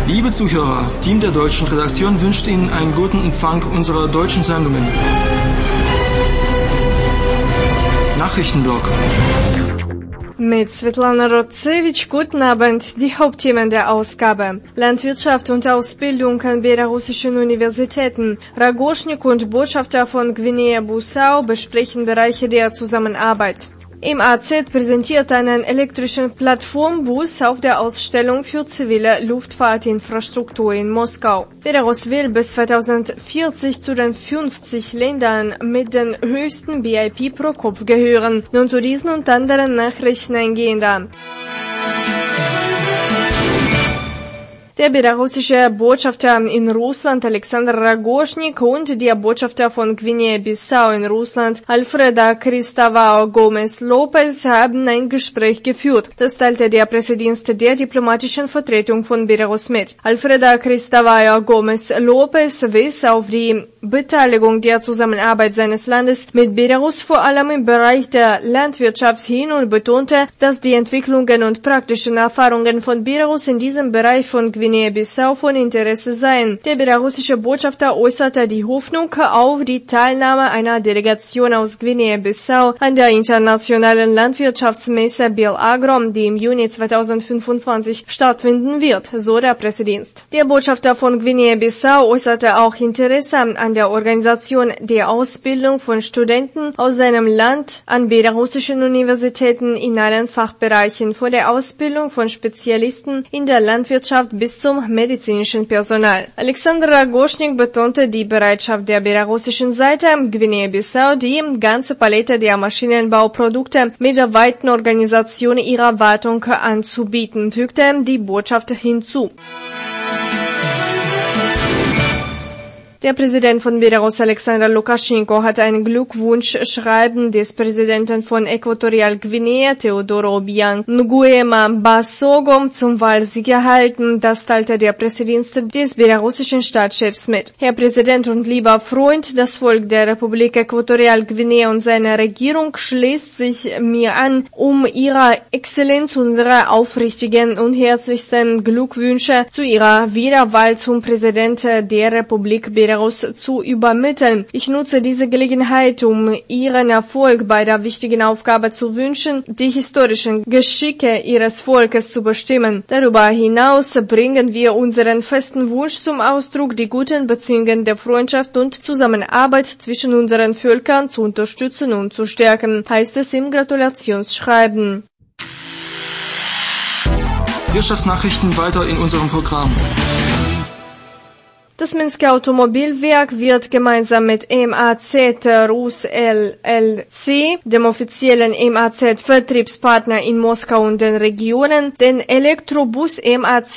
Liebe Zuhörer, Team der deutschen Redaktion wünscht Ihnen einen guten Empfang unserer deutschen Sendungen. Nachrichtenblock. Mit Svetlana Rotsevich, guten Abend, die Hauptthemen der Ausgabe. Landwirtschaft und Ausbildung an belarussischen Universitäten. Ragoschnik und Botschafter von Guinea-Bissau besprechen Bereiche der Zusammenarbeit. MAZ präsentiert einen elektrischen Plattformbus auf der Ausstellung für zivile Luftfahrtinfrastruktur in Moskau. Belarus will bis 2040 zu den 50 Ländern mit den höchsten BIP pro Kopf gehören. Nun zu diesen und anderen Nachrichten eingehender. Der belarussische Botschafter in Russland Alexander Ragoschnik und der Botschafter von Guinea-Bissau in Russland Alfredo Cristóvão Gomes Lopez haben ein Gespräch geführt. Das teilte der Pressedienst der diplomatischen Vertretung von Belarus mit. Alfredo Cristóvão Gomes Lopez wies auf die Beteiligung der Zusammenarbeit seines Landes mit Belarus vor allem im Bereich der Landwirtschaft hin und betonte, dass die Entwicklungen und praktischen Erfahrungen von Belarus in diesem Bereich von Guinea-Bissau von Interesse seien. Der belarussische Botschafter äußerte die Hoffnung auf die Teilnahme einer Delegation aus Guinea-Bissau an der internationalen Landwirtschaftsmesse Belagro, die im Juni 2025 stattfinden wird, so der Pressedienst. Der Botschafter von Guinea-Bissau äußerte auch Interesse an der Organisation der Ausbildung von Studenten aus seinem Land an belarussischen Universitäten in allen Fachbereichen, von der Ausbildung von Spezialisten in der Landwirtschaft bis zum medizinischen Personal. Alexander Ragoschnik betonte die Bereitschaft der belarussischen Seite, Guinea-Bissau die ganze Palette der Maschinenbauprodukte mit der weiten Organisation ihrer Wartung anzubieten, fügte die Botschaft hinzu. Der Präsident von Belarus, Alexander Lukaschenko, hat ein Glückwunschschreiben des Präsidenten von Äquatorial Guinea, Teodoro Obiang Nguema Basogo, zum Wahlsieg erhalten. Das teilte der Pressedienst des belarussischen Staatschefs mit. Herr Präsident und lieber Freund, das Volk der Republik Äquatorial Guinea und seine Regierung schließt sich mir an, um Ihrer Exzellenz unsere aufrichtigen und herzlichsten Glückwünsche zu Ihrer Wiederwahl zum Präsidenten der Republik Belarus zu übermitteln. Ich nutze diese Gelegenheit, um Ihren Erfolg bei der wichtigen Aufgabe zu wünschen, die historischen Geschicke Ihres Volkes zu bestimmen. Darüber hinaus bringen wir unseren festen Wunsch zum Ausdruck, die guten Beziehungen der Freundschaft und Zusammenarbeit zwischen unseren Völkern zu unterstützen und zu stärken, heißt es im Gratulationsschreiben. Wirtschaftsnachrichten weiter in unserem Programm. Das Minsker Automobilwerk wird gemeinsam mit MAZ Rus LLC, dem offiziellen MAZ-Vertriebspartner in Moskau und den Regionen, den Elektrobus MAZ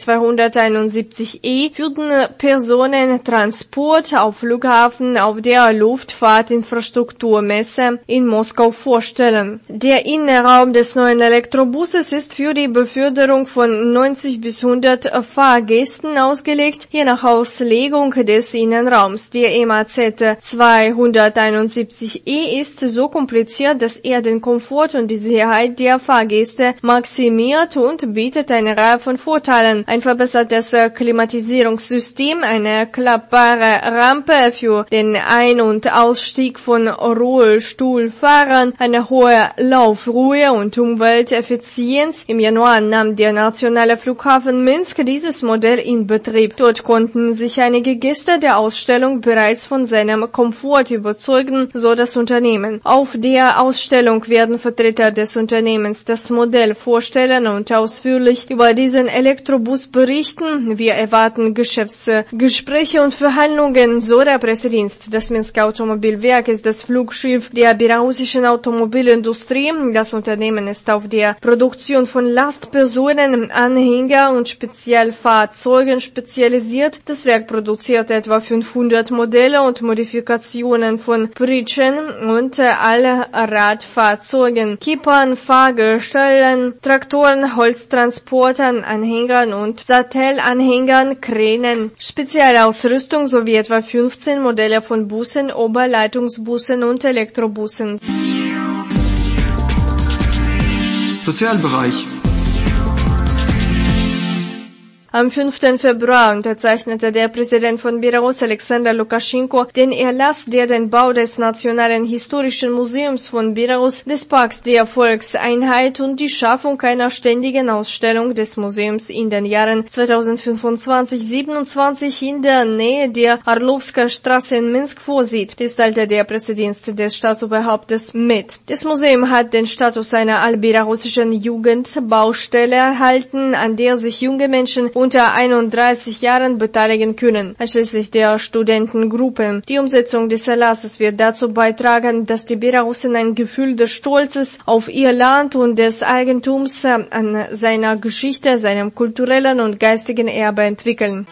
271E für den Personentransport auf Flughafen auf der Luftfahrtinfrastrukturmesse in Moskau vorstellen. Der Innenraum des neuen Elektrobuses ist für die Beförderung von 90 bis 100 Fahrgästen ausgelegt, je nach Auslegung des Innenraums. Der MAZ 271E ist so kompliziert, dass er den Komfort und die Sicherheit der Fahrgäste maximiert und bietet eine Reihe von Vorteilen. Ein verbessertes Klimatisierungssystem, eine klappbare Rampe für den Ein- und Ausstieg von Rollstuhlfahrern, eine hohe Laufruhe und Umwelteffizienz. Im Januar nahm der nationale Flughafen Minsk dieses Modell in Betrieb. Dort konnten sich einige Gäste der Ausstellung bereits von seinem Komfort überzeugen, so das Unternehmen. Auf der Ausstellung werden Vertreter des Unternehmens das Modell vorstellen und ausführlich über diesen Elektrobus berichten. Wir erwarten Geschäftsgespräche und Verhandlungen, so der Pressedienst. Das Minsker Automobilwerk ist das Flugschiff der belarussischen Automobilindustrie. Das Unternehmen ist auf der Produktion von Lastpersonen, Anhänger und Spezialfahrzeugen spezialisiert. Das Werk produziert etwa 500 Modelle und Modifikationen von Pritschen und Allradfahrzeugen, Kippern, Fahrgestellen, Traktoren, Holztransportern, Anhängern und Satellanhängern, Kränen, Spezialausrüstung sowie etwa 15 Modelle von Bussen, Oberleitungsbussen und Elektrobussen. Sozialbereich. Am 5. Februar unterzeichnete der Präsident von Belarus, Alexander Lukaschenko, den Erlass, der den Bau des Nationalen Historischen Museums von Belarus, des Parks der Volkseinheit und die Schaffung einer ständigen Ausstellung des Museums in den Jahren 2025-27 in der Nähe der Arlovska Straße in Minsk vorsieht, teilte der Präsident des Staatsoberhauptes mit. Das Museum hat den Status einer allbelarussischen Jugendbaustelle erhalten, an der sich junge Menschen unter 31 Jahren beteiligen können, einschließlich der Studentengruppen. Die Umsetzung des Erlasses wird dazu beitragen, dass die Belarussen ein Gefühl des Stolzes auf ihr Land und des Eigentums an seiner Geschichte, seinem kulturellen und geistigen Erbe entwickeln.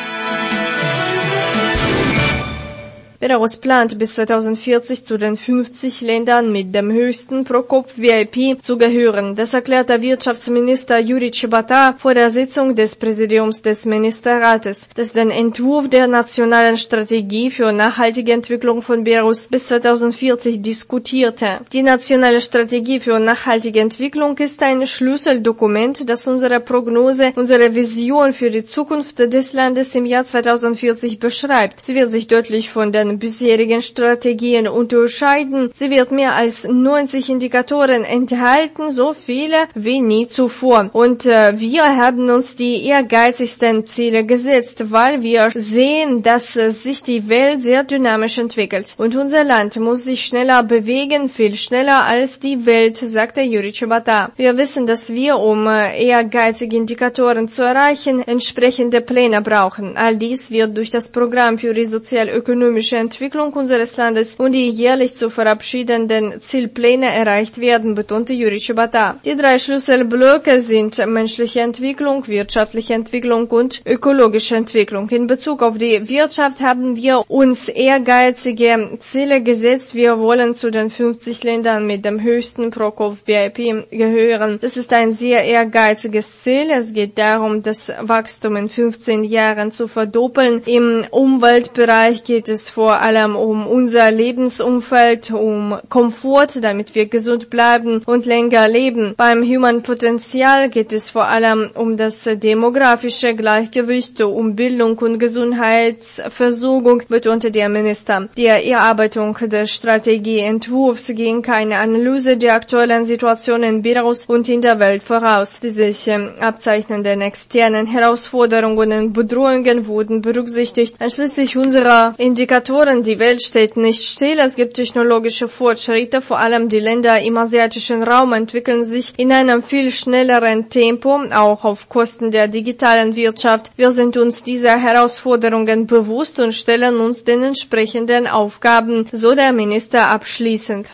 Belarus plant bis 2040 zu den 50 Ländern mit dem höchsten Pro-Kopf-VIP zu gehören. Das erklärte Wirtschaftsminister Juri Chibata vor der Sitzung des Präsidiums des Ministerrates, das den Entwurf der nationalen Strategie für nachhaltige Entwicklung von Belarus bis 2040 diskutierte. Die nationale Strategie für nachhaltige Entwicklung ist ein Schlüsseldokument, das unsere Prognose, unsere Vision für die Zukunft des Landes im Jahr 2040 beschreibt. Sie wird sich deutlich von den bisherigen Strategien unterscheiden. Sie wird mehr als 90 Indikatoren enthalten, so viele wie nie zuvor. Und wir haben uns die ehrgeizigsten Ziele gesetzt, weil wir sehen, dass sich die Welt sehr dynamisch entwickelt. Und unser Land muss sich schneller bewegen, viel schneller als die Welt, sagte Juri Chibata. Wir wissen, dass wir, um ehrgeizige Indikatoren zu erreichen, entsprechende Pläne brauchen. All dies wird durch das Programm für die sozial-ökonomische Entwicklung unseres Landes und die jährlich zu verabschiedenden Zielpläne erreicht werden, betonte Juri Chibata. Die 3 Schlüsselblöcke sind menschliche Entwicklung, wirtschaftliche Entwicklung und ökologische Entwicklung. In Bezug auf die Wirtschaft haben wir uns ehrgeizige Ziele gesetzt. Wir wollen zu den 50 Ländern mit dem höchsten Pro-Kopf-VIP gehören. Das ist ein sehr ehrgeiziges Ziel. Es geht darum, das Wachstum in 15 Jahren zu verdoppeln. Im Umweltbereich geht es vor allem um unser Lebensumfeld, um Komfort, damit wir gesund bleiben und länger leben. Beim Human Potential geht es vor allem um das demografische Gleichgewicht, um Bildung und Gesundheitsversorgung, betonte der Minister. Die Erarbeitung des Strategieentwurfs ging eine Analyse der aktuellen Situation in Belarus und in der Welt voraus. Die sich abzeichnenden externen Herausforderungen und Bedrohungen wurden berücksichtigt, einschließlich unserer Indikatoren. Die Welt steht nicht still, es gibt technologische Fortschritte, vor allem die Länder im asiatischen Raum entwickeln sich in einem viel schnelleren Tempo, auch auf Kosten der digitalen Wirtschaft. Wir sind uns dieser Herausforderungen bewusst und stellen uns den entsprechenden Aufgaben, so der Minister abschließend.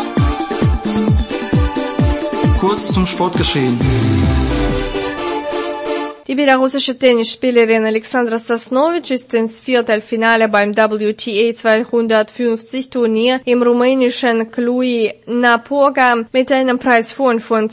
Kurz zum Sportgeschehen. Die belarussische Tennisspielerin Alexandra Sasnovic ist ins Viertelfinale beim WTA 250 Turnier im rumänischen Cluj-Napoca mit einem Preisfonds von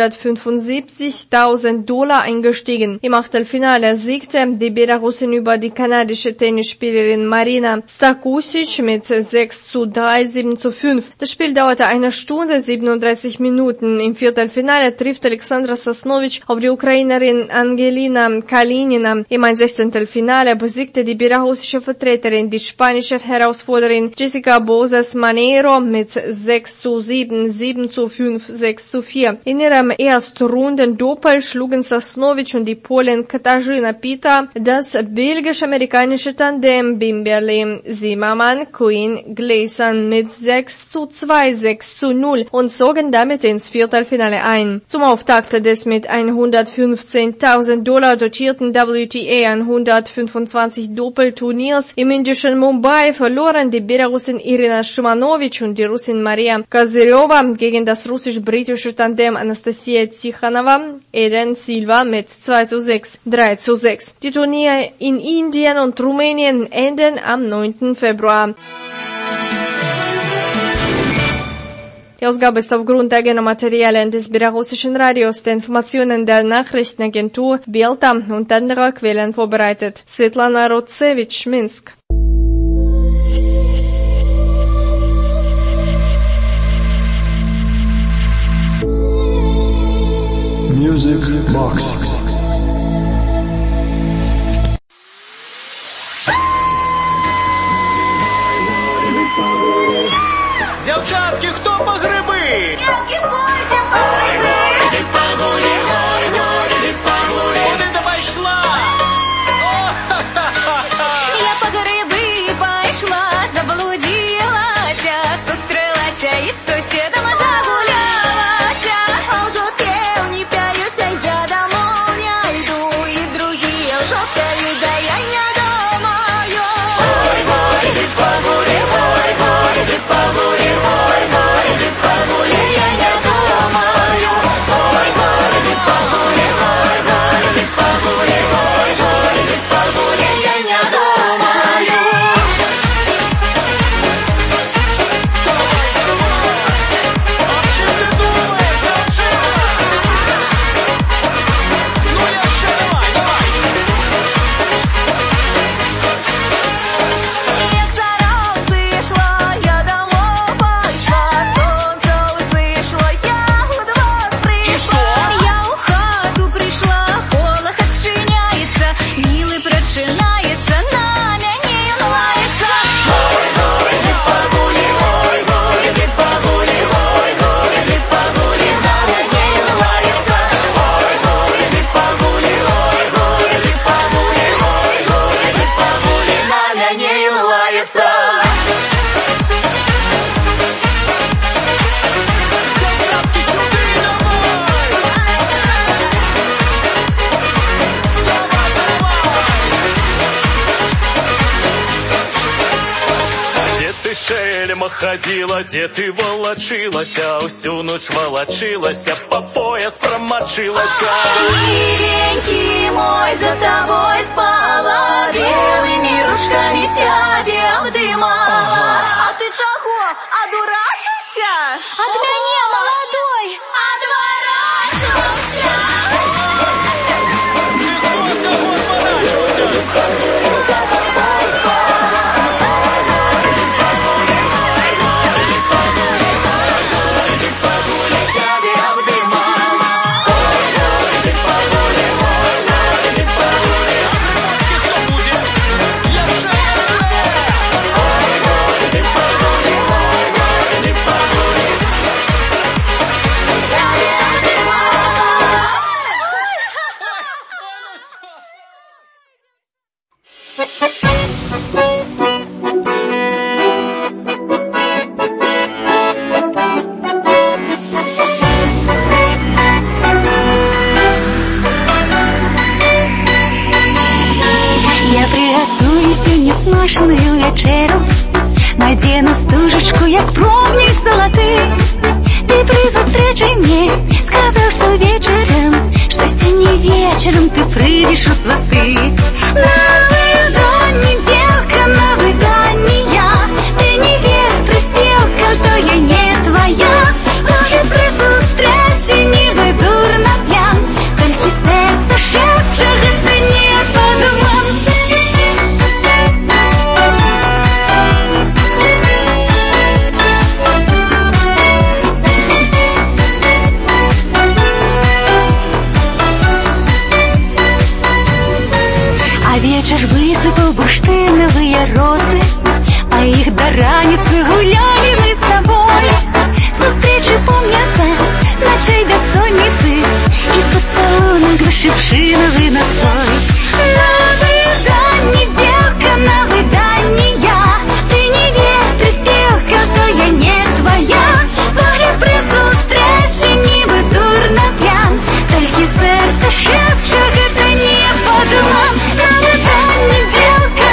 $275.000 eingestiegen. Im Achtelfinale siegte die Belarusin über die kanadische Tennisspielerin Marina Stakusic mit 6:3, 7:5. Das Spiel dauerte 1 Stunde 37 Minuten. Im Viertelfinale trifft Alexandra Sasnovic auf die Ukrainerin Angelina Kalinina. Im 16. Finale besiegte die belarussische Vertreterin die spanische Herausforderin Jessica Bozas Manero mit 6:7, 7:5, 6:4. In ihrem Erstrunden-Doppel schlugen Sasnovic und die Polin Katarzyna Pita das belgisch-amerikanische Tandem Bimberly Zimmermann Queen Gleason mit 6:2, 6:0 und zogen damit ins Viertelfinale ein. Zum Auftakt des mit $115.000 dotierten WTA 125 Doppelturniers im indischen Mumbai verloren die Belarusin Irina Shimanovic und die Russin Maria Kazyrova gegen das russisch-britische Tandem Anastasia Tsikhanova, Eden Silva mit 2:6, 3:6. Die Turniere in Indien und Rumänien enden am 9. Februar. Die Ausgabe ist aufgrund eigener Materialien des belarussischen Radios, der Informationen der Nachrichtenagentur Belta und anderer Quellen vorbereitet. Svetlana Rotsevich, Minsk. Music Box. мама ходила, дед и волочилася, всю ночь волочилася, по пояс промочилася. Миленький мой, за тобой спала, белыми ручками тебя обдымала. А ты чего, одурачился? От меня молодой отворачивался. Я приготую сьогодні смачную вечеру, надену стужечку, як пробник золотий. Ты при зустрічі мне сказав, что вечером, что сегодня вечером ты прийдеш у сваты. На выданье, девка, на выданье, ты не верь припевкам, что я не твоя. Ой, при зустрічі ніби дурно п'ян, тільки серце шепче, це не подуман. А вечер высыпал бурштиновые розы, по их до раницы гуляли мы с тобой. Встречи помнятся, ночей бессонницы, и поцелуй грошевшиновый настой. На выданье, девка, на выданье, ты не верь припевкам, что я не твоя. Воля при зустрічі ніби дурно п'ян, тільки серце шепче, це не подуман. На выданье, девка,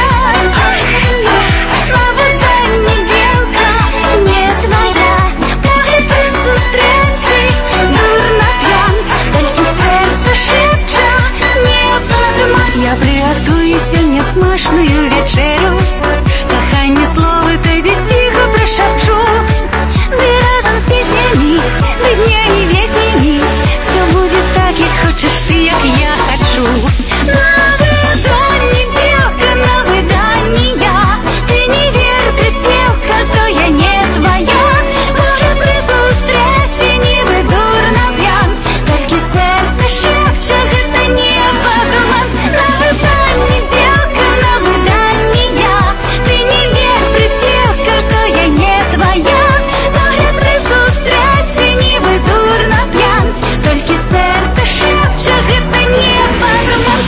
на выданье, девка, не твоя. Воля при зустрічі дурно п'ян, тільки серце шепче, не подуман. Я приготую сьогодні смачную вечерю, кохання слово тобі тихо прошепчу. Ты разом с песнями, ты днями, веснями, все будет так, как хочешь ты, как я хочу. На выданье, девка, на выданье, ты не верь припевкам, что я не твоя. Воля при зустрічі ніби дурно п'ян, тільки серце шепче, це не подуман. На выданье, девка, на выданье, ты не верь припевкам, что я не твоя. Воля при зустрічі ніби дурно п'ян, тільки серце шепче, це не подуман.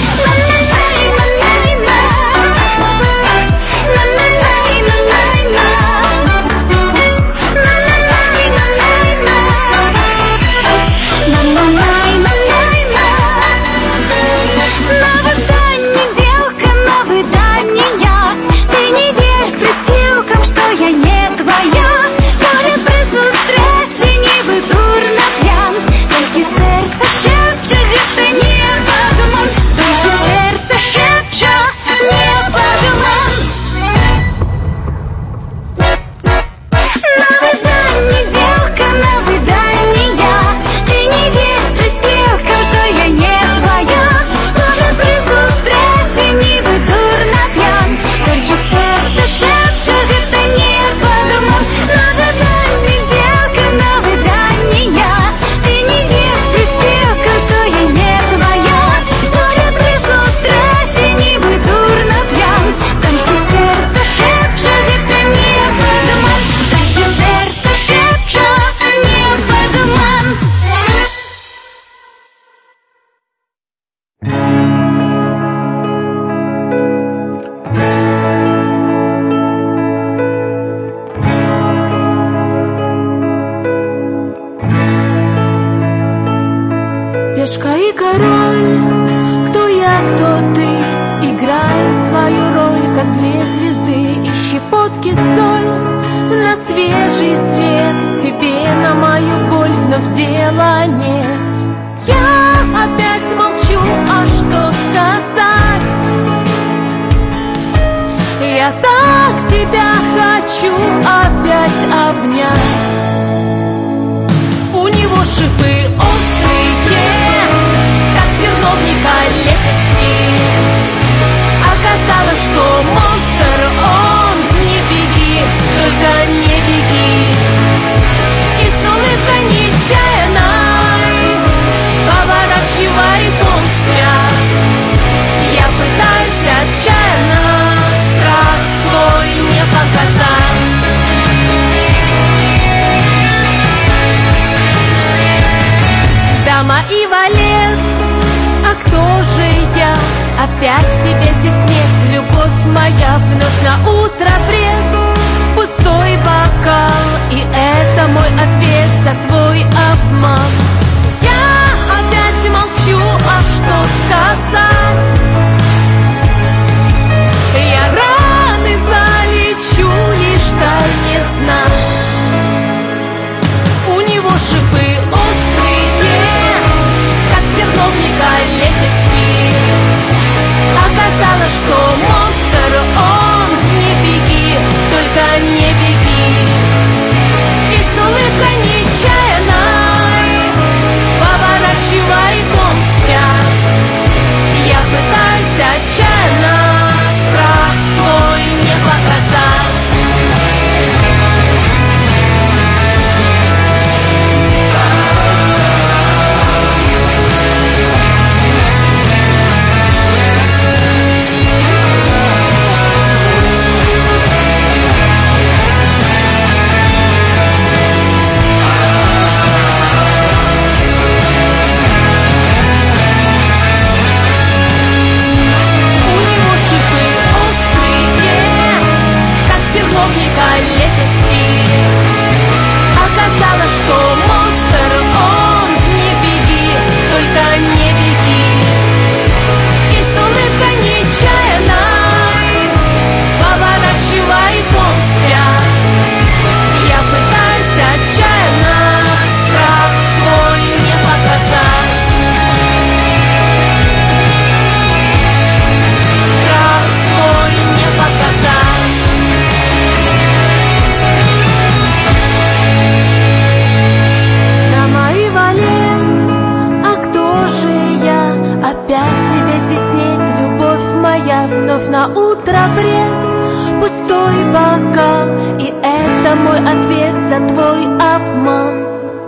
снов на утро бред, пустой бокал, и это мой ответ за твой обман.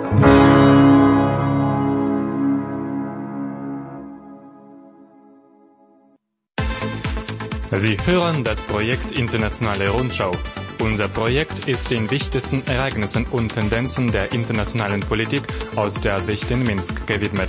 Sie hören das Projekt Internationale Rundschau. Unser Projekt ist den wichtigsten Ereignissen und Tendenzen der internationalen Politik aus der Sicht in Minsk gewidmet.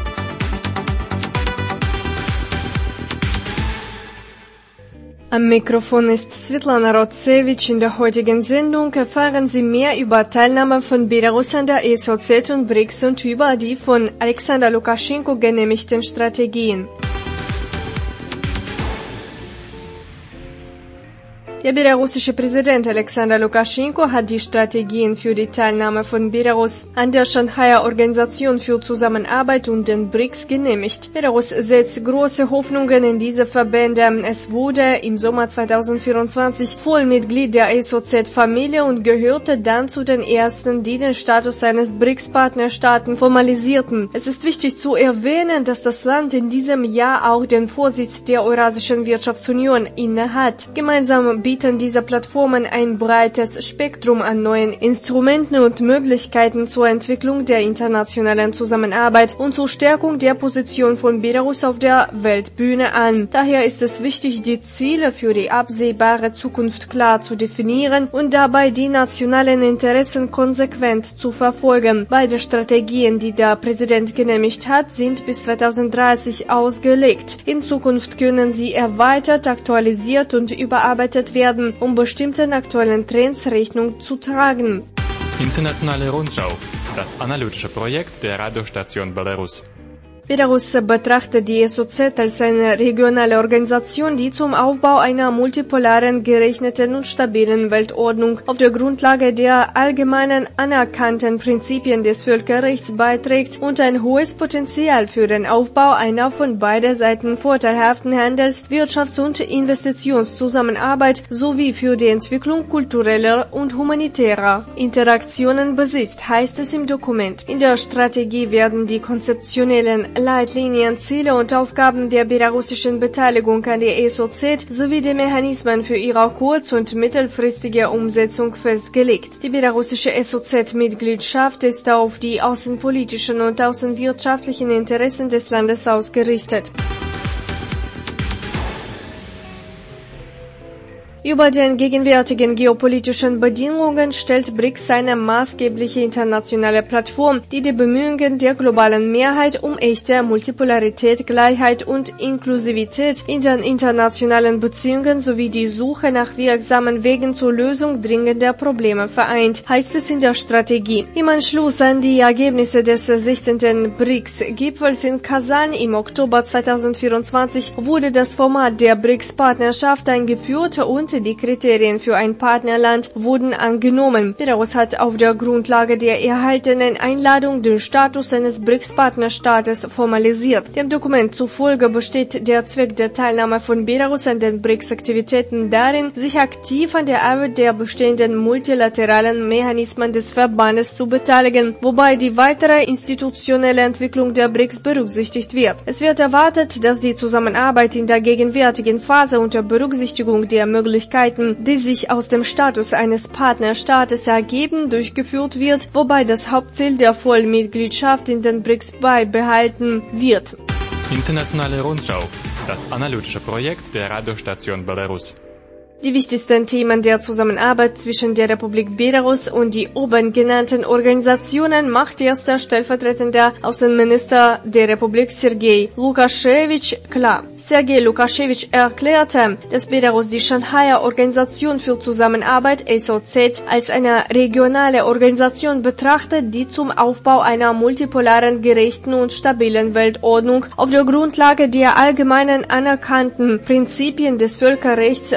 Am Mikrofon ist Svetlana Rotsevich. In der heutigen Sendung erfahren Sie mehr über Teilnahme von Belarus an der ESOZ und BRICS und über die von Alexander Lukaschenko genehmigten Strategien. Der belarussische Präsident Alexander Lukaschenko hat die Strategien für die Teilnahme von Belarus an der Shanghaier Organisation für Zusammenarbeit und den BRICS genehmigt. Belarus setzt große Hoffnungen in diese Verbände. Es wurde im Sommer 2024 Vollmitglied der ESOZ-Familie und gehörte dann zu den ersten, die den Status eines BRICS-Partnerstaaten formalisierten. Es ist wichtig zu erwähnen, dass das Land in diesem Jahr auch den Vorsitz der Eurasischen Wirtschaftsunion innehat. Gemeinsam bieten diese Plattformen ein breites Spektrum an neuen Instrumenten und Möglichkeiten zur Entwicklung der internationalen Zusammenarbeit und zur Stärkung der Position von Belarus auf der Weltbühne an. Daher ist es wichtig, die Ziele für die absehbare Zukunft klar zu definieren und dabei die nationalen Interessen konsequent zu verfolgen. Beide Strategien, die der Präsident genehmigt hat, sind bis 2030 ausgelegt. In Zukunft können sie erweitert, aktualisiert und überarbeitet werden, um bestimmten aktuellen Trends Rechnung zu tragen. Internationale Rundschau, das analytische Projekt der Radiostation Belarus. Belarus betrachtet die ESOZ als eine regionale Organisation, die zum Aufbau einer multipolaren, gerechneten und stabilen Weltordnung auf der Grundlage der allgemeinen anerkannten Prinzipien des Völkerrechts beiträgt und ein hohes Potenzial für den Aufbau einer von beider Seiten vorteilhaften Handels-, Wirtschafts- und Investitionszusammenarbeit sowie für die Entwicklung kultureller und humanitärer Interaktionen besitzt, heißt es im Dokument. In der Strategie werden die konzeptionellen Leitlinien, Ziele und Aufgaben der belarussischen Beteiligung an der ESOZ sowie die Mechanismen für ihre kurz- und mittelfristige Umsetzung festgelegt. Die belarussische ESOZ-Mitgliedschaft ist auf die außenpolitischen und außenwirtschaftlichen Interessen des Landes ausgerichtet. Über den gegenwärtigen geopolitischen Bedingungen stellt BRICS eine maßgebliche internationale Plattform, die die Bemühungen der globalen Mehrheit um echte Multipolarität, Gleichheit und Inklusivität in den internationalen Beziehungen sowie die Suche nach wirksamen Wegen zur Lösung dringender Probleme vereint, heißt es in der Strategie. Im Anschluss an die Ergebnisse des 16. BRICS-Gipfels in Kasan im Oktober 2024 wurde das Format der BRICS-Partnerschaft eingeführt und die Kriterien für ein Partnerland wurden angenommen. Belarus hat auf der Grundlage der erhaltenen Einladung den Status eines BRICS-Partnerstaates formalisiert. Dem Dokument zufolge besteht der Zweck der Teilnahme von Belarus an den BRICS-Aktivitäten darin, sich aktiv an der Arbeit der bestehenden multilateralen Mechanismen des Verbandes zu beteiligen, wobei die weitere institutionelle Entwicklung der BRICS berücksichtigt wird. Es wird erwartet, dass die Zusammenarbeit in der gegenwärtigen Phase unter Berücksichtigung der Möglichkeiten, die sich aus dem Status eines Partnerstaates ergeben, durchgeführt wird, wobei das Hauptziel der Vollmitgliedschaft in den BRICS beibehalten wird. Internationale Rundschau, das analytische Projekt der Radiostation Belarus. Die wichtigsten Themen der Zusammenarbeit zwischen der Republik Belarus und die oben genannten Organisationen macht erster stellvertretender Außenminister der Republik Sergei Lukaschewitsch klar. Sergei Lukaschewitsch erklärte, dass Belarus die Shanghaier Organisation für Zusammenarbeit ESOZ als eine regionale Organisation betrachtet, die zum Aufbau einer multipolaren, gerechten und stabilen Weltordnung auf der Grundlage der allgemeinen anerkannten Prinzipien des Völkerrechts beiträgt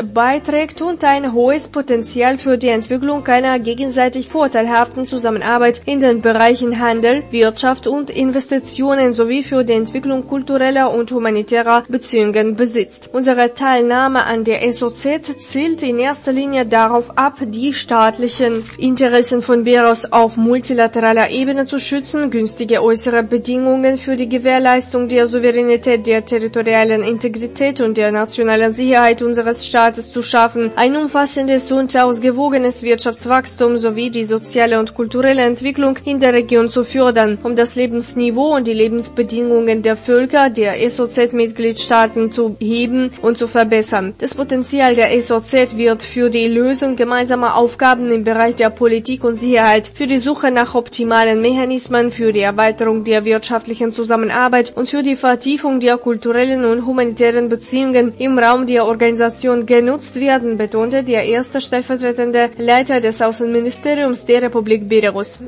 trägt und ein hohes Potenzial für die Entwicklung einer gegenseitig vorteilhaften Zusammenarbeit in den Bereichen Handel, Wirtschaft und Investitionen sowie für die Entwicklung kultureller und humanitärer Beziehungen besitzt. Unsere Teilnahme an der SOZ zielt in erster Linie darauf ab, die staatlichen Interessen von Belarus auf multilateraler Ebene zu schützen, günstige äußere Bedingungen für die Gewährleistung der Souveränität, der territorialen Integrität und der nationalen Sicherheit unseres Staates zu schaffen, ein umfassendes und ausgewogenes Wirtschaftswachstum sowie die soziale und kulturelle Entwicklung in der Region zu fördern, um das Lebensniveau und die Lebensbedingungen der Völker der SOZ-Mitgliedstaaten zu heben und zu verbessern. Das Potenzial der SOZ wird für die Lösung gemeinsamer Aufgaben im Bereich der Politik und Sicherheit, für die Suche nach optimalen Mechanismen, für die Erweiterung der wirtschaftlichen Zusammenarbeit und für die Vertiefung der kulturellen und humanitären Beziehungen im Raum der Organisation genutzt werden, betonte der erste stellvertretende Leiter des Außenministeriums der Republik Belarus.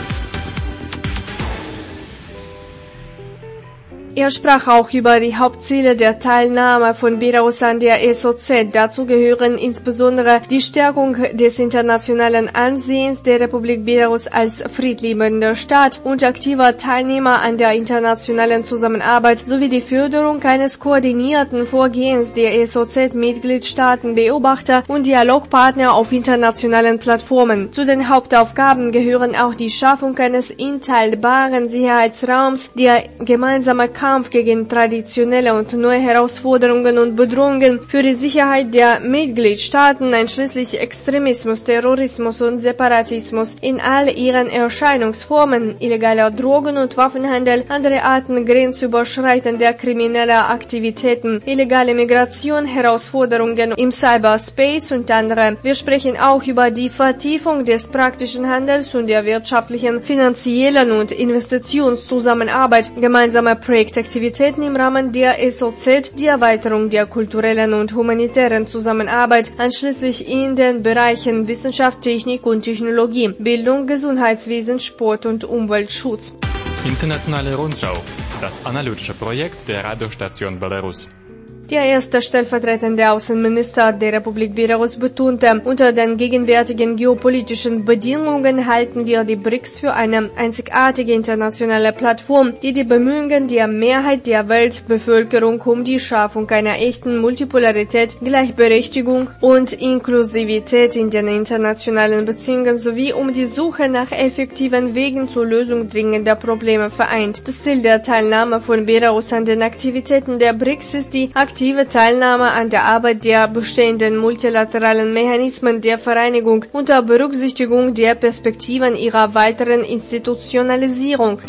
Er sprach auch über die Hauptziele der Teilnahme von Belarus an der SOZ. Dazu gehören insbesondere die Stärkung des internationalen Ansehens der Republik Belarus als friedliebender Staat und aktiver Teilnehmer an der internationalen Zusammenarbeit sowie die Förderung eines koordinierten Vorgehens der SOZ-Mitgliedstaaten, Beobachter und Dialogpartner auf internationalen Plattformen. Zu den Hauptaufgaben gehören auch die Schaffung eines unteilbaren Sicherheitsraums, der gemeinsame Kampf gegen traditionelle und neue Herausforderungen und Bedrohungen für die Sicherheit der Mitgliedstaaten, einschließlich Extremismus, Terrorismus und Separatismus in all ihren Erscheinungsformen, illegaler Drogen- und Waffenhandel, andere Arten grenzüberschreitender krimineller Aktivitäten, illegale Migration, Herausforderungen im Cyberspace und andere. Wir sprechen auch über die Vertiefung des praktischen Handels und der wirtschaftlichen, finanziellen und Investitionszusammenarbeit, gemeinsame Projektaktivitäten im Rahmen der SOZ, die Erweiterung der kulturellen und humanitären Zusammenarbeit, einschließlich in den Bereichen Wissenschaft, Technik und Technologie, Bildung, Gesundheitswesen, Sport und Umweltschutz. Internationale Rundschau, das analytische Projekt der Radiostation Belarus. Der erste stellvertretende Außenminister der Republik Belarus betonte, unter den gegenwärtigen geopolitischen Bedingungen halten wir die BRICS für eine einzigartige internationale Plattform, die die Bemühungen der Mehrheit der Weltbevölkerung um die Schaffung einer echten Multipolarität, Gleichberechtigung und Inklusivität in den internationalen Beziehungen sowie um die Suche nach effektiven Wegen zur Lösung dringender Probleme vereint. Das Ziel der Teilnahme von Belarus an den Aktivitäten der BRICS ist die aktive Teilnahme an der Arbeit der bestehenden multilateralen Mechanismen der Vereinigung unter Berücksichtigung der Perspektiven ihrer weiteren Institutionalisierung.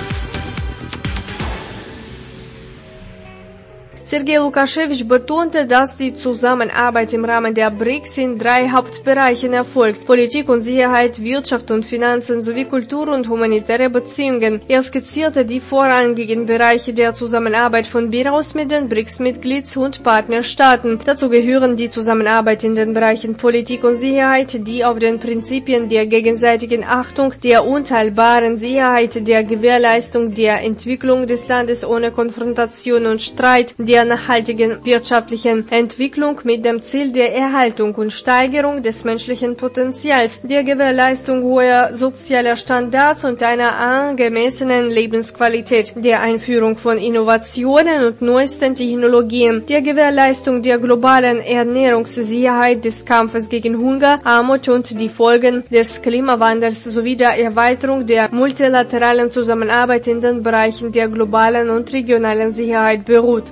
Sergei Lukaschewitsch betonte, dass die Zusammenarbeit im Rahmen der BRICS in 3 Hauptbereichen erfolgt: Politik und Sicherheit, Wirtschaft und Finanzen sowie Kultur und humanitäre Beziehungen. Er skizzierte die vorrangigen Bereiche der Zusammenarbeit von Belarus mit den BRICS-Mitglieds- und Partnerstaaten. Dazu gehören die Zusammenarbeit in den Bereichen Politik und Sicherheit, die auf den Prinzipien der gegenseitigen Achtung, der unteilbaren Sicherheit, der Gewährleistung der Entwicklung des Landes ohne Konfrontation und Streit, der nachhaltigen wirtschaftlichen Entwicklung mit dem Ziel der Erhaltung und Steigerung des menschlichen Potenzials, der Gewährleistung hoher sozialer Standards und einer angemessenen Lebensqualität, der Einführung von Innovationen und neuesten Technologien, der Gewährleistung der globalen Ernährungssicherheit, des Kampfes gegen Hunger, Armut und die Folgen des Klimawandels sowie der Erweiterung der multilateralen Zusammenarbeit in den Bereichen der globalen und regionalen Sicherheit beruht.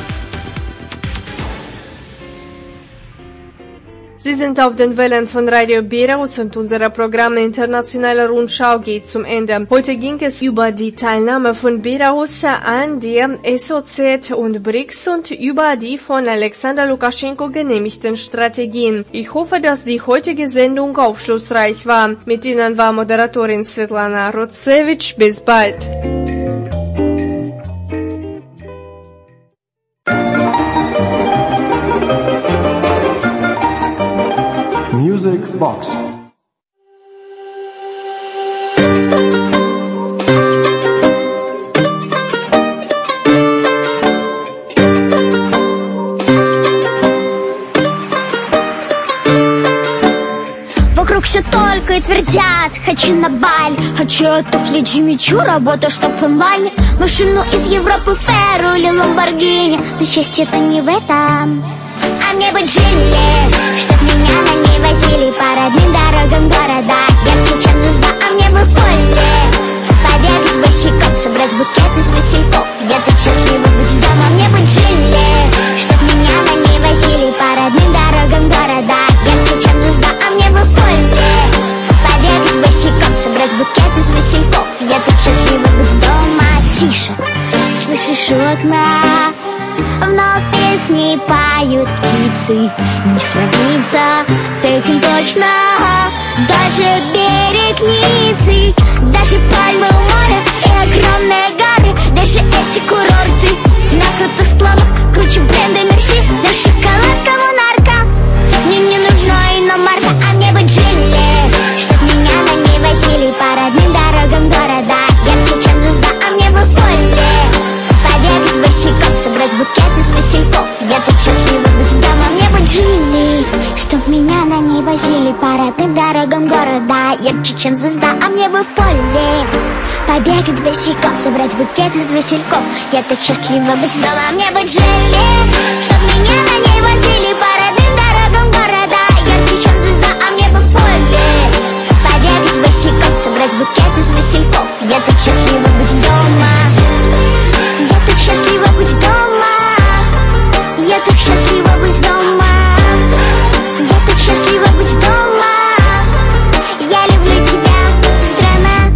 Sie sind auf den Wellen von Radio Belarus und unser Programm Internationale Rundschau geht zum Ende. Heute ging es über die Teilnahme von Belarus an der SOZ und BRICS und über die von Alexander Lukaschenko genehmigten Strategien. Ich hoffe, dass die heutige Sendung aufschlussreich war. Mit Ihnen war Moderatorin Svetlana Rotsevich. Bis bald. Music Box. все только и твердят: хочу на Бали, хочу туфли Джимми Чу, работа что в онлайне, машину из Европы, Ферру или Ламборгини. Но счастье это не в этом. А мне бы Джинни, чтоб меня на ней возили по родным дорогам города. Ярче, чем звезда, а мне бы в поле побегать босиком, собрать букет из васильков. Я так счастлива быть дома. Мне бы Джинни, чтоб меня на ней возили по родным дорогам города. Ярче, чем звезда, а мне бы в поле побегать босиком, собрать букет из васильков. Я так счастлива быть дома. Тише, слышишь у окна, вновь песни поют птицы. Не сравнится с этим точно даже берег Ниццы. Даже пальмы у моря и огромные горы, даже эти курорты на крутых склонах, круче бренда Мерси, на шоколадка Монарка. Мне не нужна иномарка, а мне бы Джинни, чтоб меня на ней возили по родным дорогам города. Ярче, чем звезда, а мне бы в поле побегать босиком, собрать букет из васильков. Я так счастлива быть дома. Мне бы Джинни, чтоб меня на ней возили по родным дорогам города. Ярче, чем звезда, а мне бы в поле побегать босиком, собрать букет из васильков. Я так счастлива быть дома. Мне бы Джинни, чтоб меня на ней возили по родным дорогам города. Ярче, чем звезда, а мне бы в поле побегать босиком, собрать букет из васильков. Я так счастлива быть дома. Я так счастлива быть дома. Я так счастлива быть дома. Я так счастлива быть дома. Я люблю тебя, страна.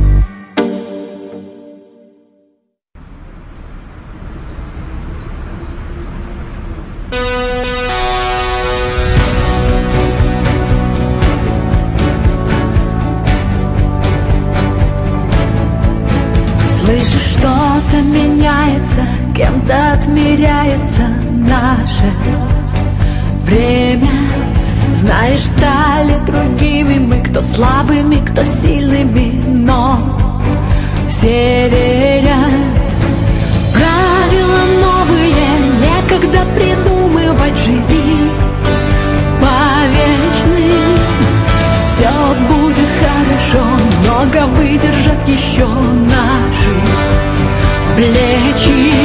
Слышишь, что-то меняется, кем-то отмеряется наше время. Знаешь, стали другими мы, кто слабыми, кто сильными, но все верят. Правила новые, некогда придумывать, живи по вечным. Все будет хорошо, много выдержат еще наши плечи.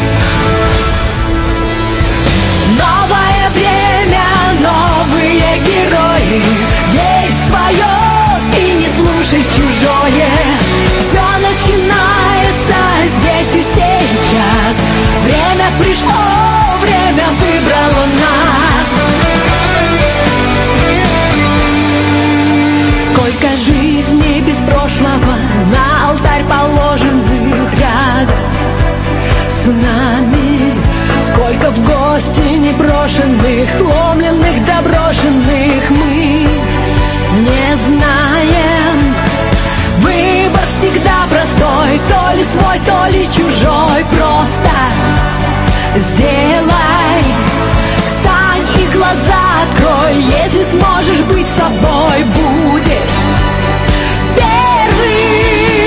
Новое время, новые герои, верь в свое и не слушай чужое. Все начинается здесь и сейчас. Время пришло, время выбрало нас. Сколько жизней без прошлого на алтарь положенных рядом с нами. Сколько в гости непрошенных, сломленных, доброшенных мы не знаем. Выбор всегда простой, то ли свой, то ли чужой. Просто сделай, встань и глаза открой. Если сможешь быть собой, будешь первым.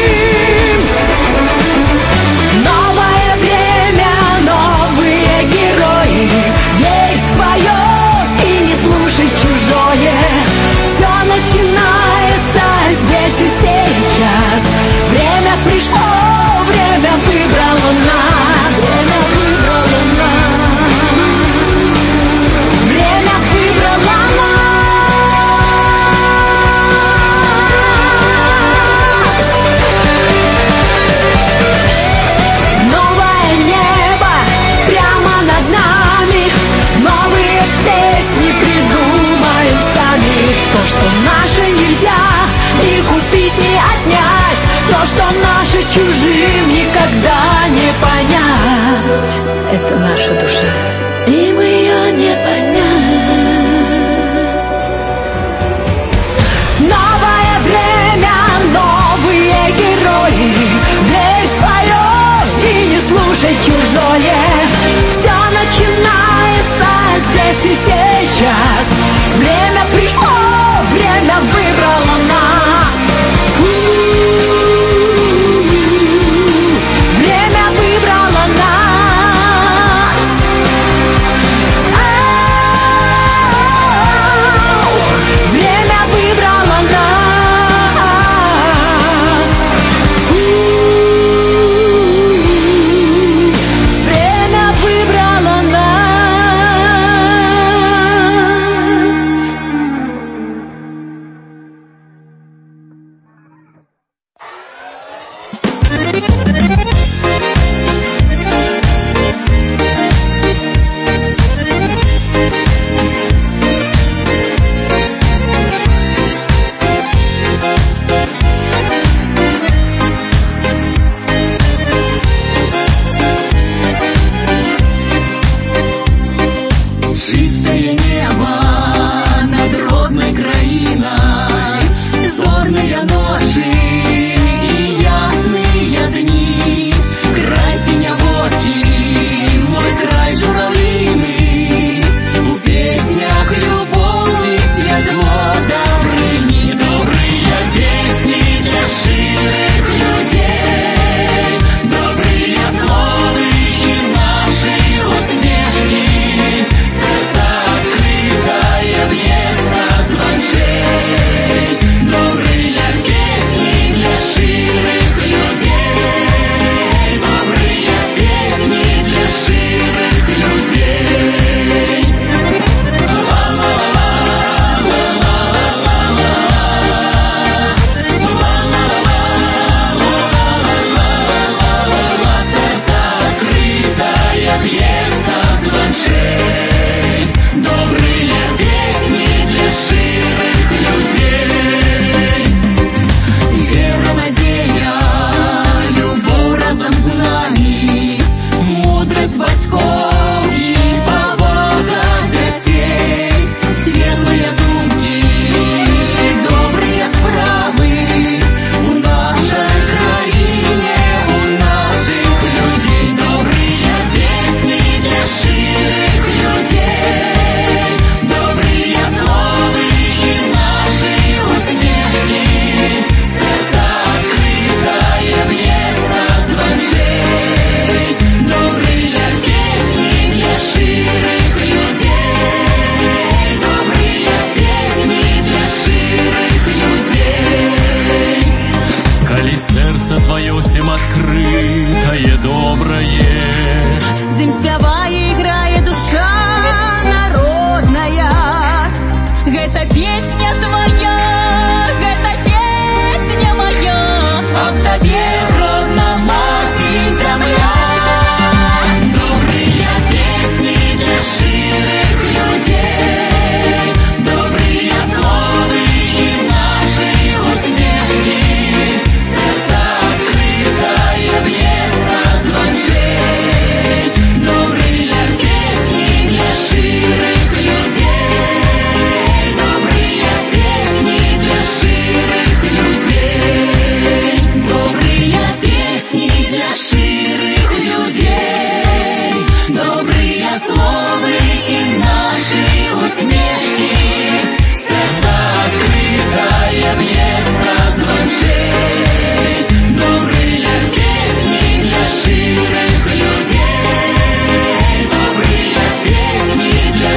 Новое время, новые герои, верь в свое и не слушай чужое. Все начинается здесь и сейчас. Время пришло, время выбрало нас. Время выбрало нас. Время выбрало нас. Новое небо прямо над нами. Новые песни придумаем сами. То, что наше, нельзя ни купить, ни отнять. То, что наше, чужим никогда не понять. Это наша душа, им ее не понять. Новое время, новые герои, верь в свое и не слушай чужое. Все начинается здесь и сейчас. Время пришло, время выбрало нас. Время выбрало нас. Время выбрало нас.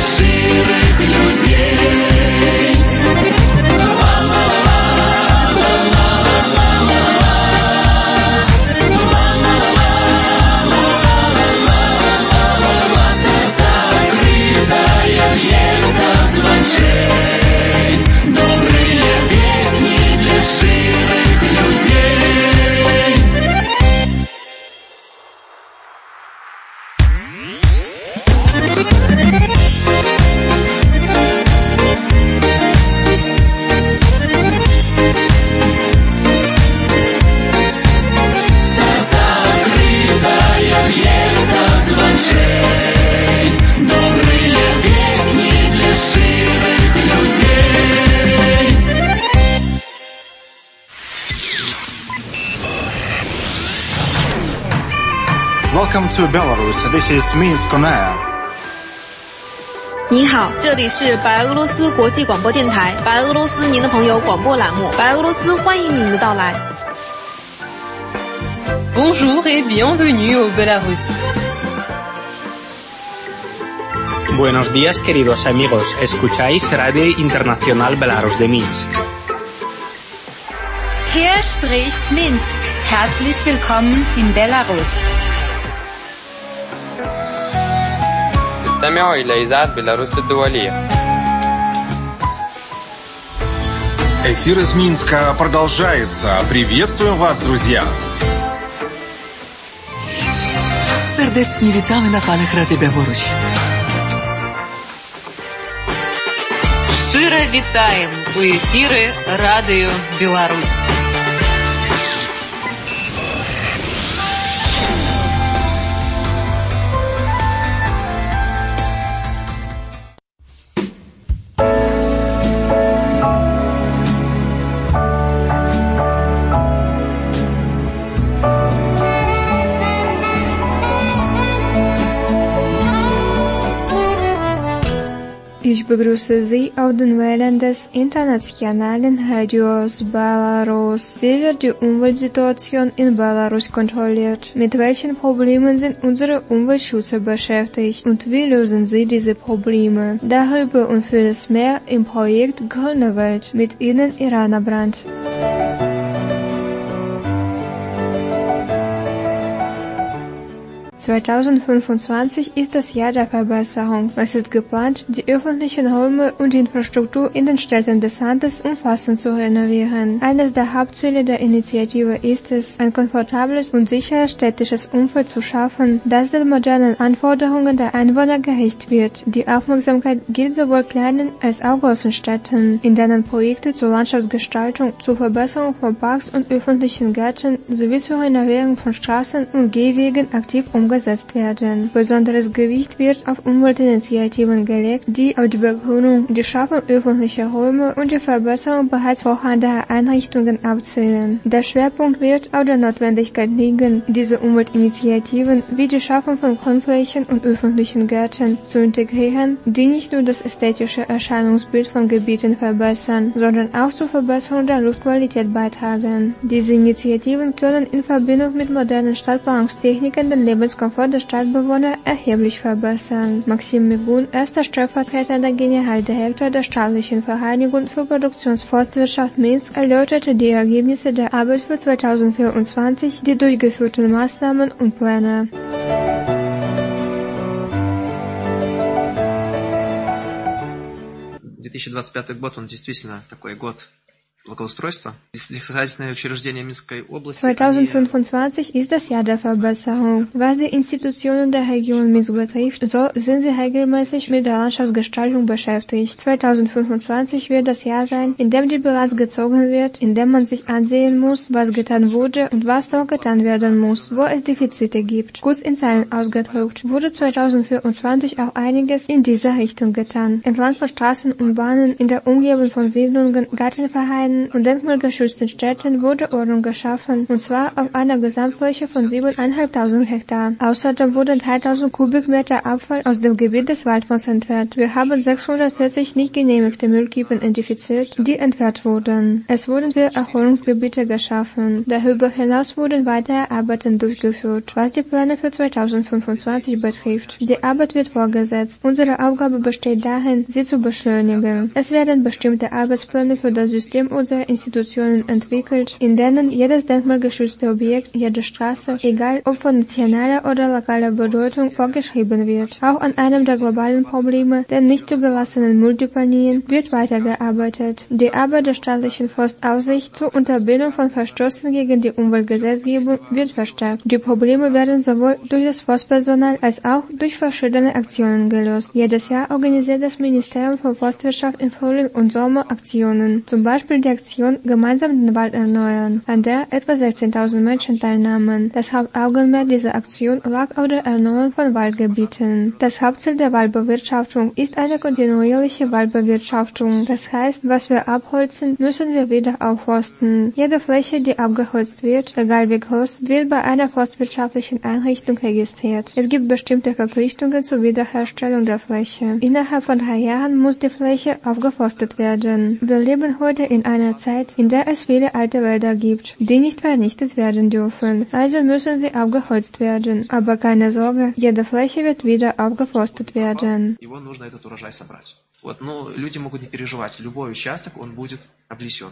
щирих людей. Welcome to Belarus. This is Minsk on Air. 你好，这里是白俄罗斯国际广播电台，白俄罗斯您的朋友广播栏目，白俄罗斯欢迎您的到来。 Bonjour et bienvenue au Belarus. Buenos días, queridos amigos. Escucháis Radio Internacional Belarus de Minsk. Hier spricht Minsk. Herzlich willkommen in Belarus. استمعوا إلى إذاعة بيلاروس الدولية. Эфир из Минска продолжается. Приветствуем вас, друзья! Serdecznie witamy na falach Radia Białoruś. Щиро вітаємо у ефірі Радіо Білорусь. Ich begrüße Sie auf den Wellen des internationalen Radios Belarus. Wie wird die Umweltsituation in Belarus kontrolliert? Mit welchen Problemen sind unsere Umweltschützer beschäftigt? Und wie lösen sie diese Probleme? Darüber und vieles mehr im Projekt Grüne Welt mit Ihnen Irana Brandt. (2025) ist das Jahr der Verbesserung. Es ist geplant, die öffentlichen Räume und die Infrastruktur in den Städten des Landes umfassend zu renovieren. Eines der Hauptziele der Initiative ist es, ein komfortables und sicheres städtisches Umfeld zu schaffen, das den modernen Anforderungen der Einwohner gerecht wird. Die Aufmerksamkeit gilt sowohl kleinen als auch großen Städten, in denen Projekte zur Landschaftsgestaltung, zur Verbesserung von Parks und öffentlichen Gärten sowie zur Renovierung von Straßen und Gehwegen aktiv umgesetzt werden. Besonderes Gewicht wird auf Umweltinitiativen gelegt, die auf die Begrünung, die Schaffung öffentlicher Räume und die Verbesserung bereits vorhandener Einrichtungen abzielen. Der Schwerpunkt wird auf der Notwendigkeit liegen, diese Umweltinitiativen wie die Schaffung von Grünflächen und öffentlichen Gärten zu integrieren, die nicht nur das ästhetische Erscheinungsbild von Gebieten verbessern, sondern auch zur Verbesserung der Luftqualität beitragen. Diese Initiativen können in Verbindung mit modernen Stadtplanungstechniken den Lebenskomfort der Stadtbewohner erheblich verbessern. Maxim Migun, erster stellvertretender Generaldirektor der Staatlichen Vereinigung für Produktionsforstwirtschaft Minsk, erläuterte die Ergebnisse der Arbeit für 2024, die durchgeführten Maßnahmen und Pläne. год, он действительно такой год благоустройства. Сельскохозяйственное учреждение Минской области. 2025 ist das Jahr der Verbesserung. Was die Institutionen der Region Minsk betrifft, so sind sie regelmäßig mit der Landschaftsgestaltung beschäftigt. 2025 wird das Jahr sein, in dem die Bilanz gezogen wird, in dem man sich ansehen muss, was getan wurde und was noch getan werden muss, wo es Defizite gibt. Kurz in Zahlen ausgedrückt, wurde 2024 auch einiges in dieser Richtung getan. Entlang von Straßen und Bahnen, in der Umgebung von Siedlungen, Gartenvereinen, Gemeinden und denkmalgeschützten Städten wurde Ordnung geschaffen, und zwar auf einer Gesamtfläche von 7.500 Hektar. Außerdem wurden 3.000 Kubikmeter Abfall aus dem Gebiet des Waldfonds entfernt. Wir haben 640 nicht genehmigte Müllkippen identifiziert, die entfernt wurden. Es wurden 4 Erholungsgebiete geschaffen. Darüber hinaus wurden weitere Arbeiten durchgeführt, was die Pläne für 2025 betrifft. Die Arbeit wird fortgesetzt. Unsere Aufgabe besteht darin, sie zu beschleunigen. Es werden bestimmte Arbeitspläne für das System unserer Institutionen entwickelt, in denen jedes denkmalgeschützte Objekt, jede Straße, egal ob von nationaler oder lokaler Bedeutung, vorgeschrieben wird. Auch an einem der globalen Probleme, den nicht zugelassenen Mülldeponien, wird weitergearbeitet. Die Arbeit der staatlichen Forstaufsicht zur Unterbindung von Verstoßen gegen die Umweltgesetzgebung wird verstärkt. Die Probleme werden sowohl durch das Forstpersonal als auch durch verschiedene Aktionen gelöst. Jedes Jahr organisiert das Ministerium für Forstwirtschaft im Frühling und Sommer Aktionen. Zum Beispiel die Aktion Gemeinsam den Wald erneuern, an der etwa 16.000 Menschen teilnahmen. Das Hauptaugenmerk dieser Aktion lag auf der Erneuerung von Waldgebieten. Das Hauptziel der Waldbewirtschaftung ist eine kontinuierliche Waldbewirtschaftung. Das heißt, was wir abholzen, müssen wir wieder aufforsten. Jede Fläche, die abgeholzt wird, egal wie groß, wird bei einer forstwirtschaftlichen Einrichtung registriert. Es gibt bestimmte Verpflichtungen zur Wiederherstellung der Fläche. Innerhalb von 3 Jahren muss die Fläche aufgeforstet werden. Wir leben heute in einer Zeit, in der es viele alte Wälder gibt, die nicht vernichtet werden dürfen. Also müssen sie aufgeholzt werden. Aber keine Sorge, jede Fläche wird wieder aufgeforstet werden. Его нужно этот урожай собрать. Вот, но люди могут не переживать. Любой участок, он будет облесен.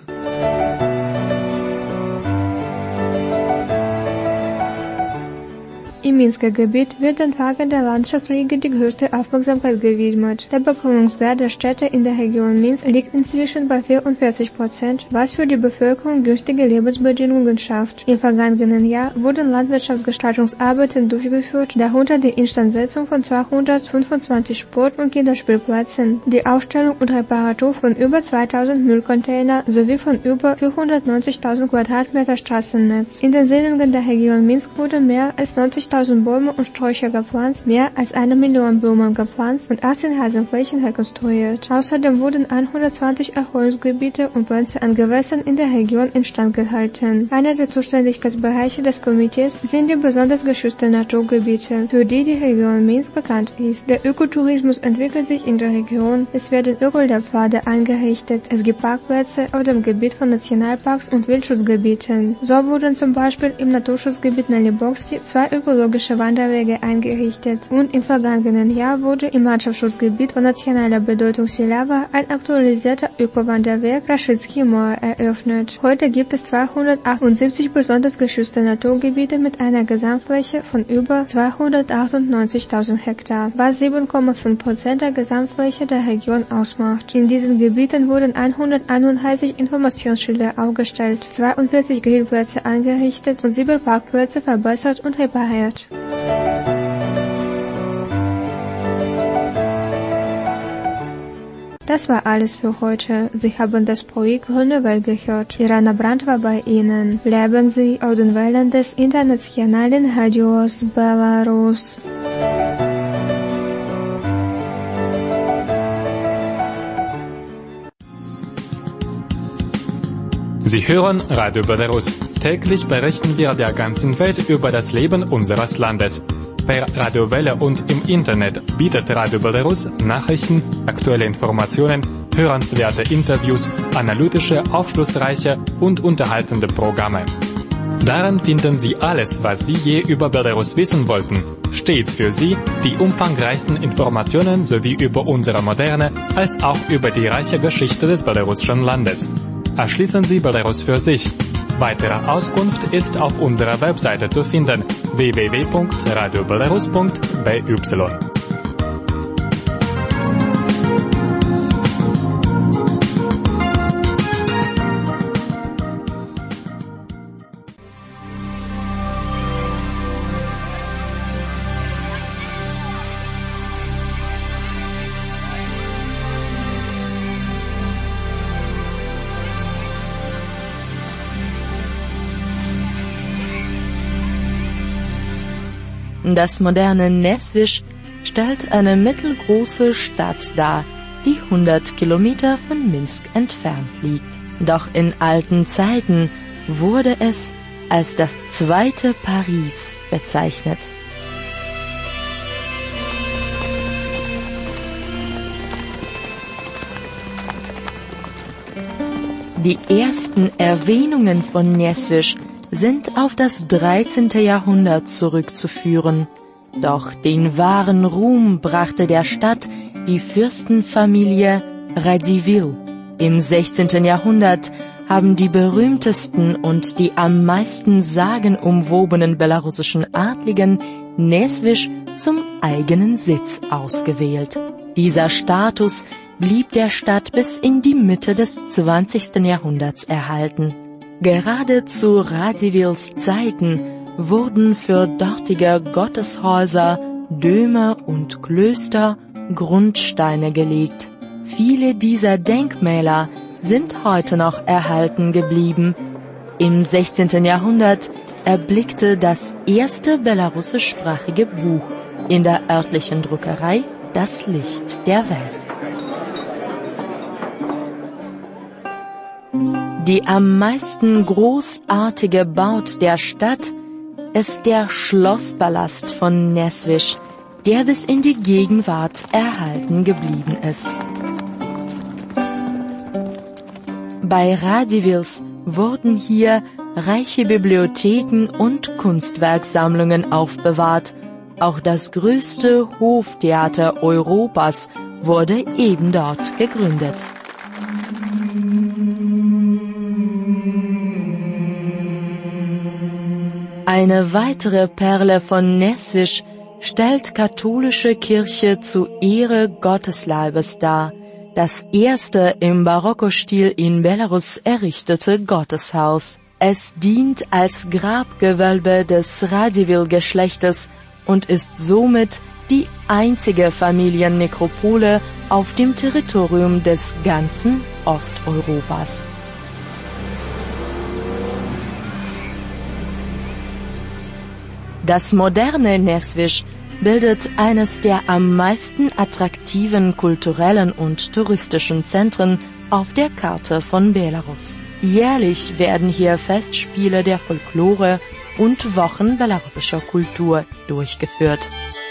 Im Minsker Gebiet wird den Fragen der Landschaftspflege die größte Aufmerksamkeit gewidmet. Der Bebauungswert der Städte in der Region Minsk liegt inzwischen bei 44%, was für die Bevölkerung günstige Lebensbedingungen schafft. Im vergangenen Jahr wurden Landwirtschaftsgestaltungsarbeiten durchgeführt, darunter die Instandsetzung von 225 Sport- und Kinderspielplätzen, die Aufstellung und Reparatur von über 2000 Müllcontainer sowie von über 490.000 Quadratmeter Straßennetz. In den Siedlungen der Region Minsk wurden mehr als 90.000 Bäume und Sträucher gepflanzt, mehr als 1 Million Blumen gepflanzt und 18 Rasenflächen rekonstruiert. Außerdem wurden 120 Erholungsgebiete und Plätze an Gewässern in der Region instand gehalten. Einer der Zuständigkeitsbereiche des Komitees sind die besonders geschützten Naturgebiete, für die die Region Minsk bekannt ist. Der Ökotourismus entwickelt sich in der Region, es werden Ökolehrpfade eingerichtet, es gibt Parkplätze auf dem Gebiet von Nationalparks und Wildschutzgebieten. So wurden zum Beispiel im Naturschutzgebiet Naliborski 2 ökologische Wanderwege eingerichtet und im vergangenen Jahr wurde im Landschaftsschutzgebiet von nationaler Bedeutung Silava ein aktualisierter Öko-Wanderweg Raschitsky Moor eröffnet. Heute gibt es 278 besonders geschützte Naturgebiete mit einer Gesamtfläche von über 298.000 Hektar, was 7,5% der Gesamtfläche der Region ausmacht. In diesen Gebieten wurden 131 Informationsschilder aufgestellt, 42 Grillplätze eingerichtet und 7 Parkplätze verbessert und repariert. Das war alles für heute. Sie haben das Projekt Grüne Welt gehört. Irana Brandt war bei Ihnen. Bleiben Sie auf den Wellen des internationalen Radios Belarus. Sie hören Radio Belarus. Täglich berichten wir der ganzen Welt über das Leben unseres Landes. Per Radiowelle und im Internet bietet Radio Belarus Nachrichten, aktuelle Informationen, hörenswerte Interviews, analytische, aufschlussreiche und unterhaltende Programme. Darin finden Sie alles, was Sie je über Belarus wissen wollten. Stets für Sie die umfangreichsten Informationen sowie über unsere moderne als auch über die reiche Geschichte des belarussischen Landes. Erschließen Sie Belarus für sich. Weitere Auskunft ist auf unserer Webseite zu finden: www.radiobelarus.by. Das moderne Neswisch stellt eine mittelgroße Stadt dar, die 100 Kilometer von Minsk entfernt liegt. Doch in alten Zeiten wurde es als das zweite Paris bezeichnet. Die ersten Erwähnungen von Nešviš sind auf das 13. Jahrhundert zurückzuführen. Doch den wahren Ruhm brachte der Stadt die Fürstenfamilie Radziwiłł. Im 16. Jahrhundert haben die berühmtesten und die am meisten sagenumwobenen belarussischen Adligen Nešviš zum eigenen Sitz ausgewählt. Dieser Status blieb der Stadt bis in die Mitte des 20. Jahrhunderts erhalten. Gerade zu Radziwiłłs Zeiten wurden für dortige Gotteshäuser, Döme und Klöster Grundsteine gelegt. Viele dieser Denkmäler sind heute noch erhalten geblieben. Im 16. Jahrhundert erblickte das erste belarussischsprachige Buch in der örtlichen Druckerei das Licht der Welt. Die am meisten großartige Baut der Stadt ist der Schlosspalast von Nešviš, der bis in die Gegenwart erhalten geblieben ist. Bei Radziwiłłs wurden hier reiche Bibliotheken und Kunstwerksammlungen aufbewahrt. Auch das größte Hoftheater Europas wurde eben dort gegründet. Eine weitere Perle von Nešviš stellt katholische Kirche zu Ehre Gottesleibes dar, das erste im Barockostil in Belarus errichtete Gotteshaus. Es dient als Grabgewölbe des Radziwiłł-Geschlechtes und ist somit die einzige Familiennekropole auf dem Territorium des ganzen Osteuropas. Das moderne Nešviš bildet eines der am meisten attraktiven kulturellen und touristischen Zentren auf der Karte von Belarus. Jährlich werden hier Festspiele der Folklore und Wochen belarussischer Kultur durchgeführt.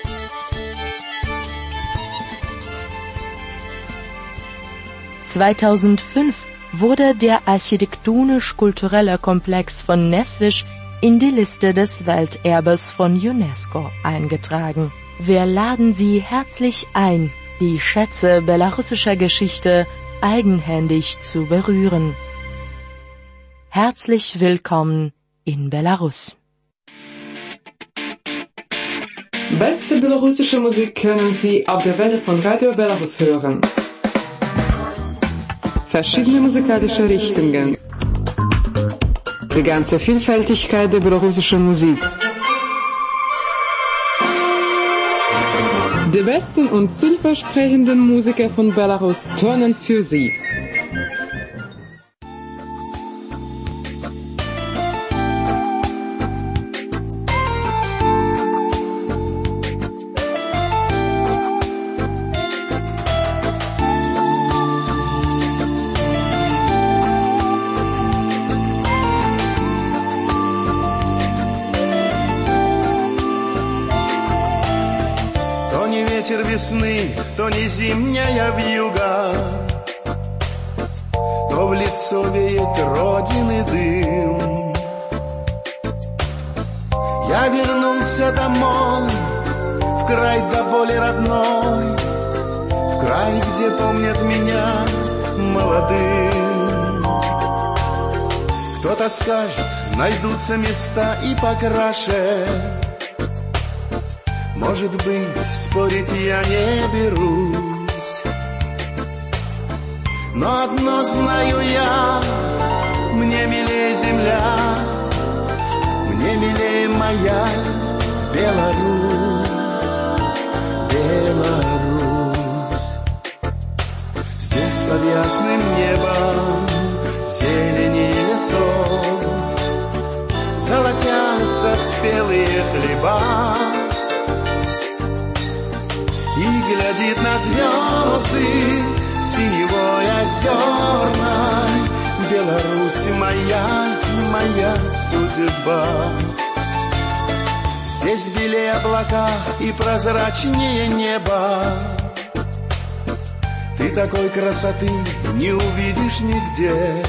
(2005) wurde der architektonisch-kulturelle Komplex von Nešviš in die Liste des Welterbes von UNESCO eingetragen. Wir laden Sie herzlich ein, die Schätze belarussischer Geschichte eigenhändig zu berühren. Herzlich willkommen in Belarus. Beste belarussische Musik können Sie auf der Welle von Radio Belarus hören. Verschiedene musikalische Richtungen. Die ganze Vielfältigkeit der belarussischen Musik. Die besten und vielversprechenden Musiker von Belarus turnen für Sie. Ветер весны, то не зимняя вьюга, то в лицо веет родины дым. Я вернулся домой, в край до боли родной, в край, где помнят меня молодым. Кто-то скажет, найдутся места и покраше. Может быть, спорить я не берусь, но одно знаю я, мне милее земля, мне милее моя Беларусь, Беларусь. Здесь под ясным небом, в зелени лесов, золотятся спелые хлеба. И глядит на звезды синевой озерной Беларусь моя судьба. Здесь белее облака и прозрачнее небо. Ты такой красоты не увидишь нигде.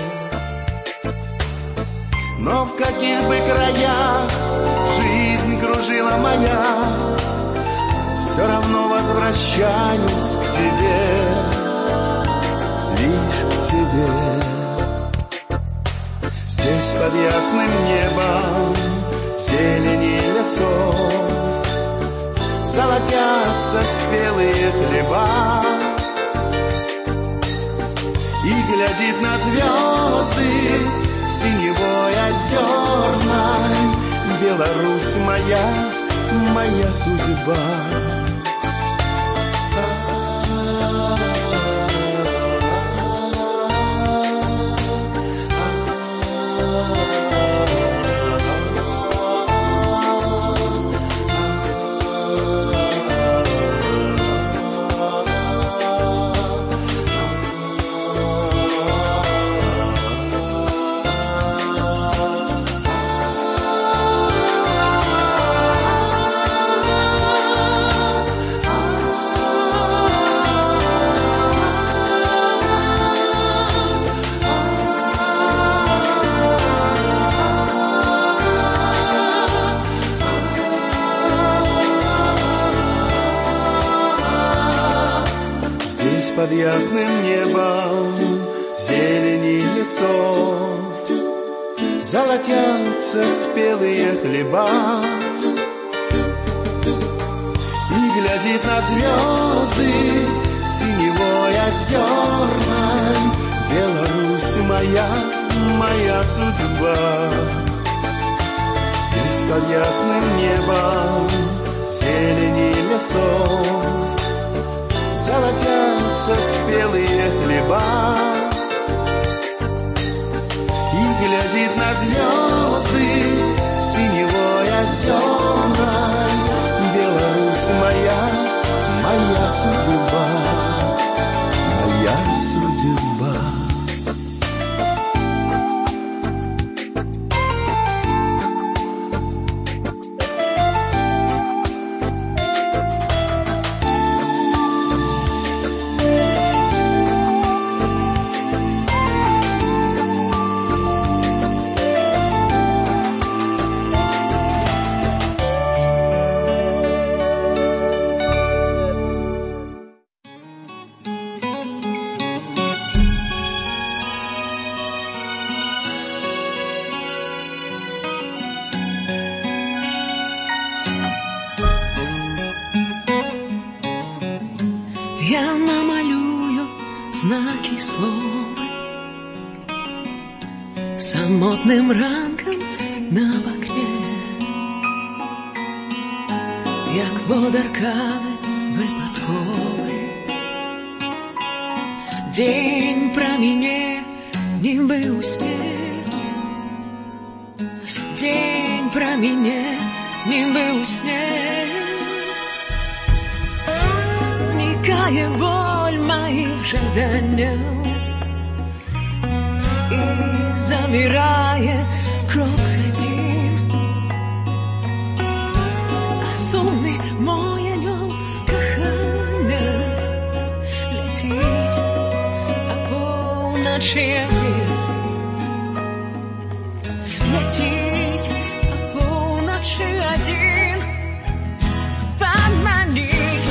Но в каких бы краях жизнь кружила моя, все равно возвращаюсь к тебе, лишь к тебе. Здесь под ясным небом, в зелени лесов, золотятся спелые хлеба. И глядит на звезды синевой озерной Беларусь моя судьба. Под ясным небом, в зелени лесов, золотятся спелые хлеба. И глядит на звезды синевой озерной Беларусь моя судьба. Здесь под ясным небом, в зелени лесов, золотятся спелые хлеба. И глядит на звезды синевой озерной Беларусь моя судьба, моя судьба. Я намалюю знаки слова самотним ранком на вікні, як подарками випадковий. День проміне, ніби у сні. День проміне, ніби у сні. Зникає боль моих жаданий и замирает крок один. А сонный мой анёл кохання летит, а полночь летит. Летит, а полночь один. Помани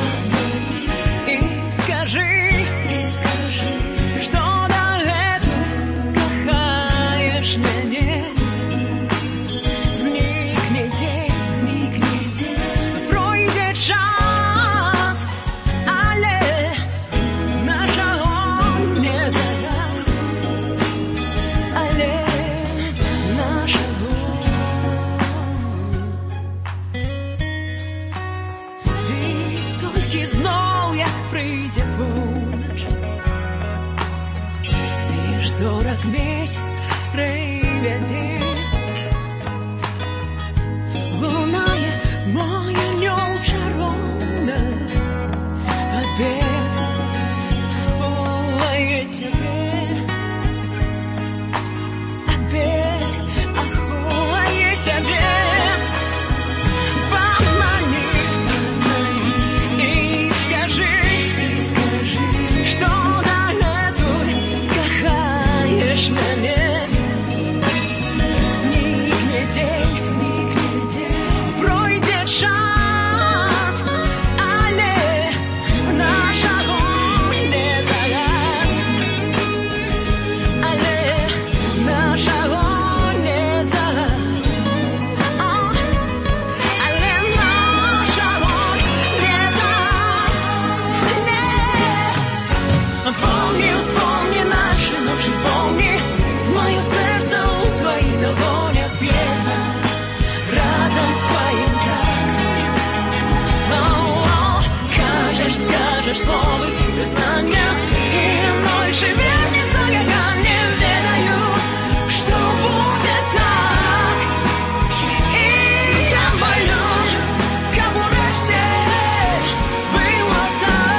и скажи, что до этого кохаешь меня. Зникне день, пройдет час, але нашего не загас, але нашего. И только знал я, прийде полночь, лишь 40 месяц проведи. Луная, мой анёл чаровна, обед полное тебе. слово и признание. И ночи вернется, я не верю, что будет так. И я молюсь, как бы прежде было так.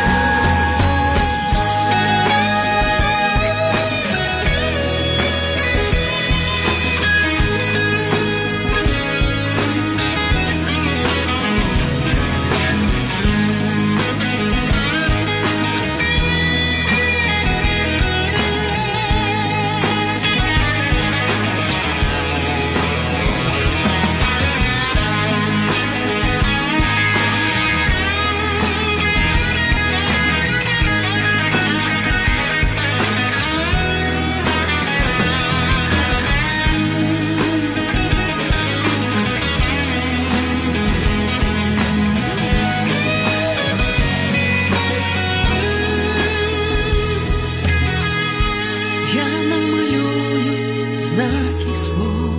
Я намалюю знаки слов.